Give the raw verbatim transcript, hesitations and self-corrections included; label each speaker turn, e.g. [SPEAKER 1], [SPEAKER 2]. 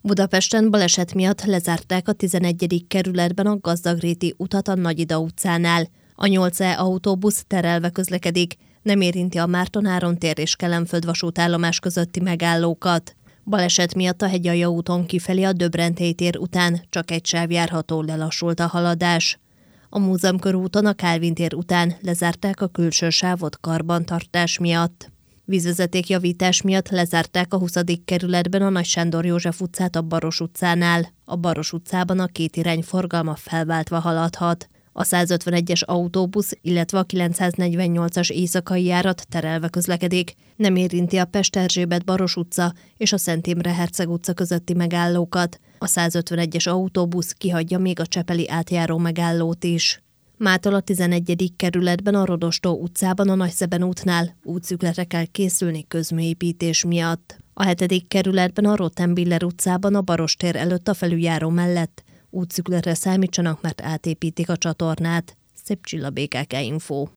[SPEAKER 1] Budapesten baleset miatt lezárták a tizenegyedik kerületben a Gazdagréti utat a Nagy-Ida utcánál. A nyolc E autóbusz terelve közlekedik, nem érinti a Márton-Áron tér és Kelenföld vasútállomás közötti megállókat. Baleset miatt a Hegyalja úton kifelé a Döbrentély tér után csak egy sáv járható, lelassult a haladás. A Múzeumkörúton a Kálvin tér után lezárták a külső sávot karbantartás miatt. Vízvezetékjavítás miatt lezárták a huszadik kerületben a Nagy Sándor József utcát a Baros utcánál. A Baros utcában a két irány forgalma felváltva haladhat. A százötvenegyes autóbusz, illetve a kilencszáznegyvennyolcas éjszakai járat terelve közlekedik. Nem érinti a Pest-Erzsébet-Baros utca és a Szent Imre Herceg utca közötti megállókat. A százötvenegyes autóbusz kihagyja még a csepeli átjáró megállót is. Mától a tizenegyedik kerületben a Rodostó utcában a Nagyszeben útnál útszükletre kell készülni közműépítés miatt. A hetedik kerületben a Rottenbiller utcában a Baros tér előtt a felüljáró mellett útszükletre számítsanak, mert átépítik a csatornát. Szép Csilla, bé ká ká Info.